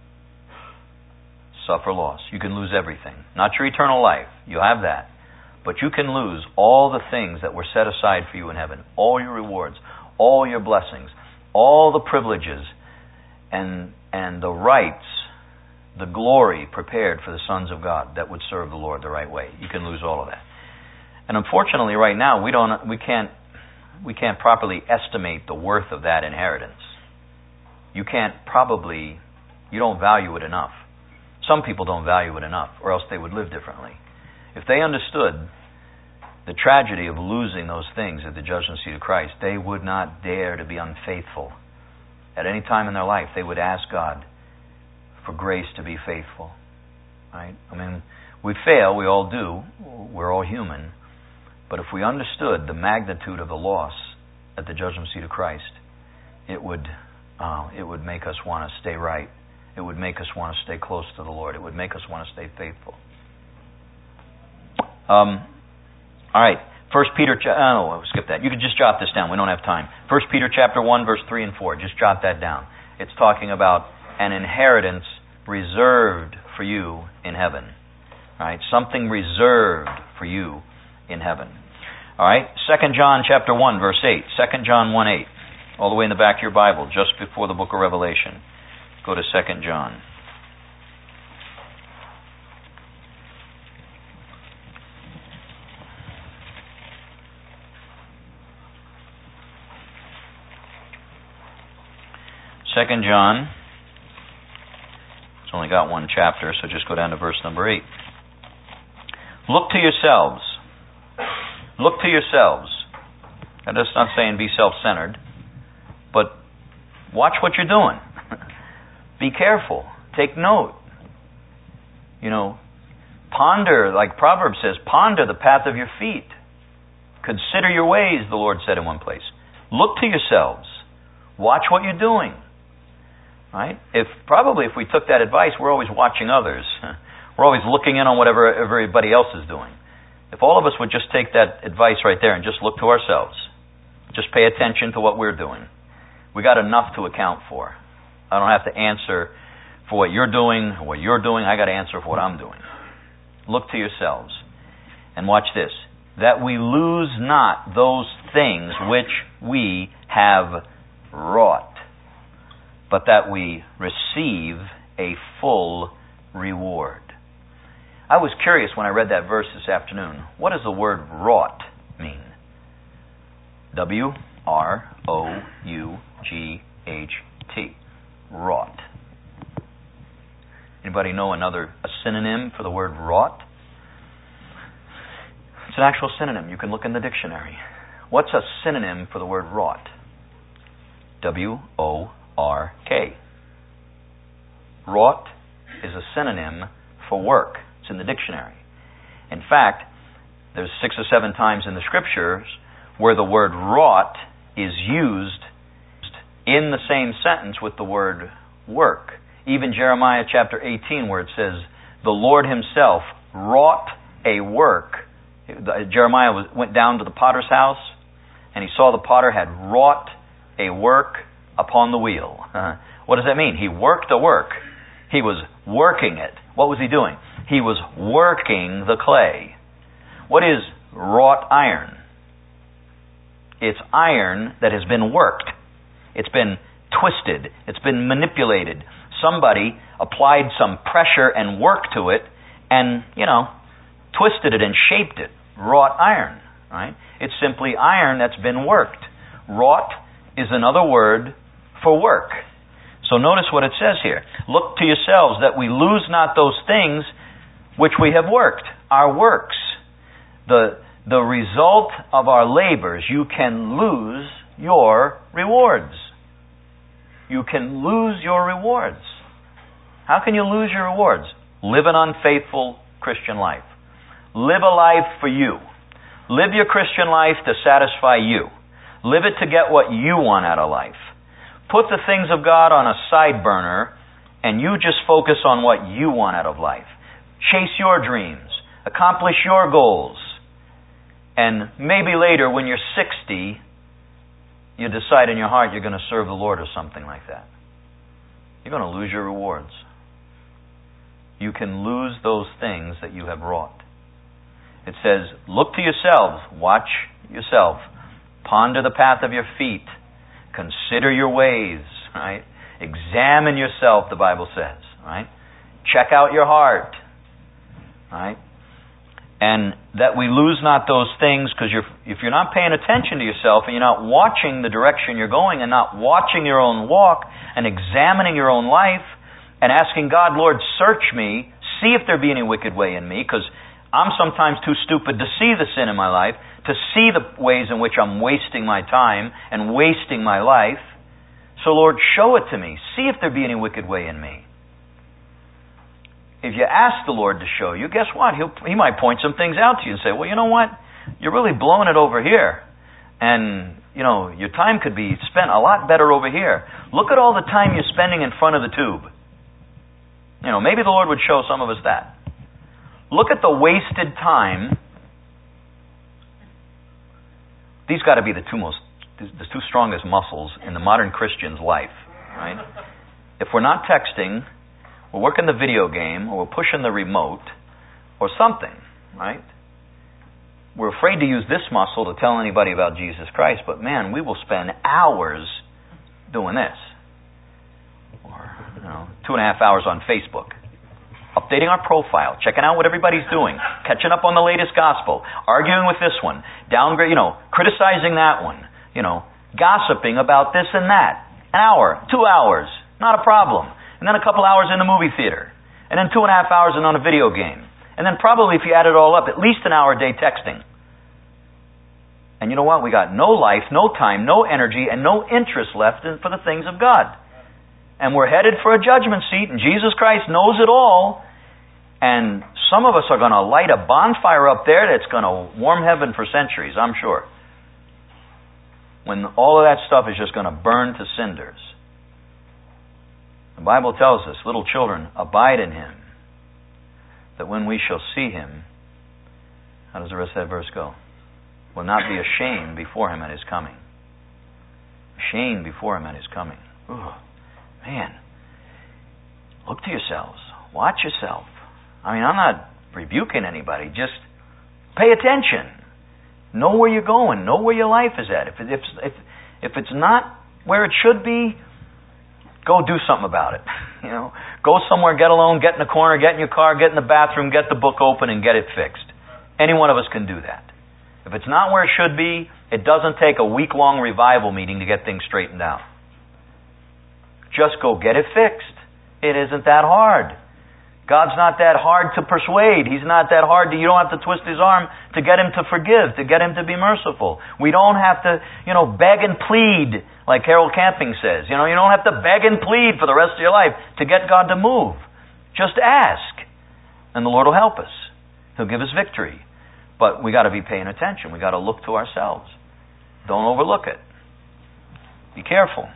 Suffer loss. You can lose everything. Not your eternal life. You have that. But you can lose all the things that were set aside for you in heaven. All your rewards. All your blessings. All the privileges and and the rights, the glory prepared for the sons of God that would serve the Lord the right way. You can lose all of that. And unfortunately, right now we don't, we can't, we can't properly estimate the worth of that inheritance. You can't probably, you don't value it enough. Some people don't value it enough, or else they would live differently. If they understood the tragedy of losing those things at the judgment seat of Christ, they would not dare to be unfaithful. At any time in their life, they would ask God for grace to be faithful. Right? I mean, we fail, we all do. We're all human. But if we understood the magnitude of the loss at the judgment seat of Christ, it would uh, it would make us want to stay right. It would make us want to stay close to the Lord. It would make us want to stay faithful. Um, all right. First Peter, oh, skip that. You can just jot this down. We don't have time. First Peter chapter one, verse three and four. Just jot that down. It's talking about an inheritance reserved for you in heaven. All right, something reserved for you in heaven. All right, Second John chapter one, verse eight. Second John one eight, all the way in the back of your Bible, just before the book of Revelation. Go to Second John. Second John, it's only got one chapter, so just go down to verse number eight. Look to yourselves. Look to yourselves. Now, that's not saying be self-centered, but watch what you're doing. Be careful. Take note. You know, ponder, like Proverbs says, ponder the path of your feet. Consider your ways, the Lord said in one place. Look to yourselves. Watch what you're doing. Right? If probably if we took that advice, we're always watching others. We're always looking in on whatever everybody else is doing. If all of us would just take that advice right there and just look to ourselves, just pay attention to what we're doing, we got enough to account for. I don't have to answer for what you're doing or what you're doing. I got to answer for what I'm doing. Look to yourselves. And watch this. That we lose not those things which we have wrought, but that we receive a full reward. I was curious when I read that verse this afternoon. What does the word wrought mean? W R O U G H T. Wrought. Anybody know another a synonym for the word wrought? It's an actual synonym. You can look in the dictionary. What's a synonym for the word wrought? W O R K. Wrought is a synonym for work. It's in the dictionary. In fact, there's six or seven times in the Scriptures where the word wrought is used in the same sentence with the word work. Even Jeremiah chapter eighteen, where it says, the Lord Himself wrought a work. Jeremiah was, went down to the potter's house, and he saw the potter had wrought a work upon the wheel. Uh, what does that mean? He worked a work. He was working it. What was he doing? He was working the clay. What is wrought iron? It's iron that has been worked. It's been twisted. It's been manipulated. Somebody applied some pressure and work to it and, you know, twisted it and shaped it. Wrought iron, right? It's simply iron that's been worked. Wrought is another word for work. So notice what it says here. Look to yourselves that we lose not those things which we have worked, our works. The, the result of our labors, you can lose your rewards. You can lose your rewards. How can you lose your rewards? Live an unfaithful Christian life. Live a life for you. Live your Christian life to satisfy you. Live it to get what you want out of life. Put the things of God on a side burner and you just focus on what you want out of life. Chase your dreams. Accomplish your goals. And maybe later when you're sixty, you decide in your heart you're going to serve the Lord or something like that. You're going to lose your rewards. You can lose those things that you have wrought. It says, look to yourselves, watch yourself, ponder the path of your feet, consider your ways, right? Examine yourself, the Bible says, right? Check out your heart, right? And that we lose not those things, because you're, if you're not paying attention to yourself and you're not watching the direction you're going and not watching your own walk and examining your own life and asking God, Lord, search me, see if there be any wicked way in me, because I'm sometimes too stupid to see the sin in my life, to see the ways in which I'm wasting my time and wasting my life. So Lord, show it to me. See if there be any wicked way in me. If you ask the Lord to show you, guess what? He'll, he might point some things out to you and say, well, you know what? You're really blowing it over here. And, you know, your time could be spent a lot better over here. Look at all the time you're spending in front of the tube. You know, maybe the Lord would show some of us that. Look at the wasted time. These got to be the two most, the two strongest muscles in the modern Christian's life, right? If we're not texting, we're working the video game, or we're pushing the remote, or something, right? We're afraid to use this muscle to tell anybody about Jesus Christ, but man, we will spend hours doing this. Or, you know, two and a half hours on Facebook. Updating our profile, checking out what everybody's doing, catching up on the latest gospel, arguing with this one, downgrade, you know, criticizing that one, you know, gossiping about this and that. An hour, two hours, not a problem. And then a couple hours in the movie theater. And then two and a half hours in on a video game. And then probably, if you add it all up, at least an hour a day texting. And you know what? We got no life, no time, no energy, and no interest left in, for the things of God. And we're headed for a judgment seat, and Jesus Christ knows it all. And some of us are going to light a bonfire up there that's going to warm heaven for centuries, I'm sure. When all of that stuff is just going to burn to cinders. The Bible tells us, little children, abide in Him, that when we shall see Him, how does the rest of that verse go? Will not be ashamed before Him at His coming. Ashamed before Him at His coming. Ooh, man. Look to yourselves. Watch yourself. I mean, I'm not rebuking anybody. Just pay attention. Know where you're going. Know where your life is at. If it, if if if it's not where it should be, go do something about it. You know, go somewhere, get alone, get in the corner, get in your car, get in the bathroom, get the book open, and get it fixed. Any one of us can do that. If it's not where it should be, it doesn't take a week-long revival meeting to get things straightened out. Just go get it fixed. It isn't that hard. God's not that hard to persuade. He's not that hard to, you don't have to twist His arm to get Him to forgive, to get Him to be merciful. We don't have to, you know, beg and plead, like Harold Camping says. You know, you don't have to beg and plead for the rest of your life to get God to move. Just ask, and the Lord will help us. He'll give us victory. But we got to be paying attention. We got to look to ourselves. Don't overlook it. Be careful.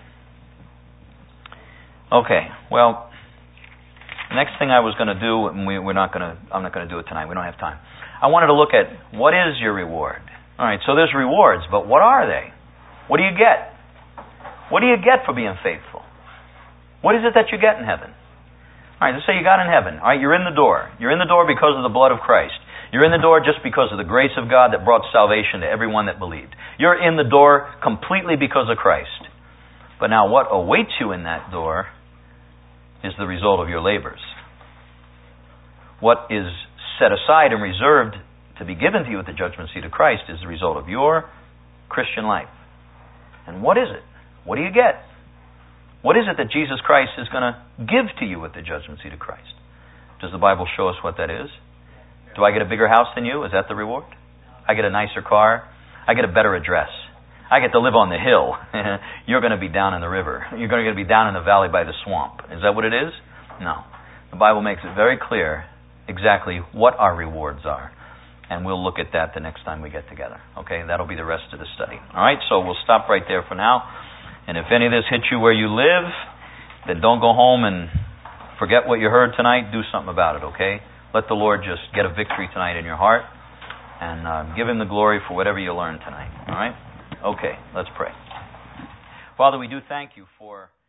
Okay, well, the next thing I was going to do, and we, we're not going to, I'm not going to do it tonight. We don't have time. I wanted to look at what is your reward. All right, so there's rewards, but what are they? What do you get? What do you get for being faithful? What is it that you get in heaven? All right, let's say you got in heaven. All right, you're in the door. You're in the door because of the blood of Christ. You're in the door just because of the grace of God that brought salvation to everyone that believed. You're in the door completely because of Christ. But now what awaits you in that door is the result of your labors. What is set aside and reserved to be given to you at the judgment seat of Christ is the result of your Christian life. And what is it? What do you get? What is it that Jesus Christ is going to give to you at the judgment seat of Christ? Does the Bible show us what that is? Do I get a bigger house than you? Is that the reward? I get a nicer car? I get a better address. I get to live on the hill. You're going to be down in the river. You're going to be down in the valley by the swamp. Is that what it is? No. The Bible makes it very clear exactly what our rewards are. And we'll look at that the next time we get together. Okay? That'll be the rest of the study. All right? So we'll stop right there for now. And if any of this hits you where you live, then don't go home and forget what you heard tonight. Do something about it, okay? Let the Lord just get a victory tonight in your heart. And uh, give Him the glory for whatever you learned tonight. All right? Okay, let's pray. Father, we do thank You for